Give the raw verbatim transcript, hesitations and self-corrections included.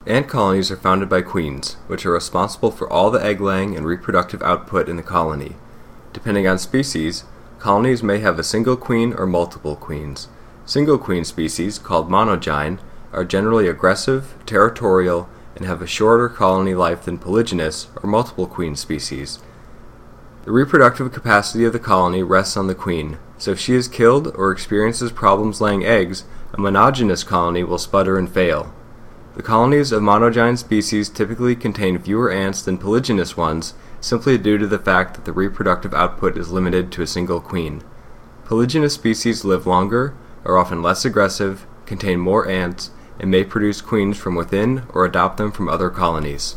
Ant colonies are founded by queens, which are responsible for all the egg-laying and reproductive output in the colony. Depending on species, colonies may have a single queen or multiple queens. Single queen species, called monogyne, are generally aggressive, territorial, and have a shorter colony life than polygynous or multiple queen species. The reproductive capacity of the colony rests on the queen, so if she is killed or experiences problems laying eggs, a monogynous colony will sputter and fail. The colonies of monogyne species typically contain fewer ants than polygynous ones, simply due to the fact that the reproductive output is limited to a single queen. Polygynous species live longer, are often less aggressive, contain more ants, and may produce queens from within or adopt them from other colonies.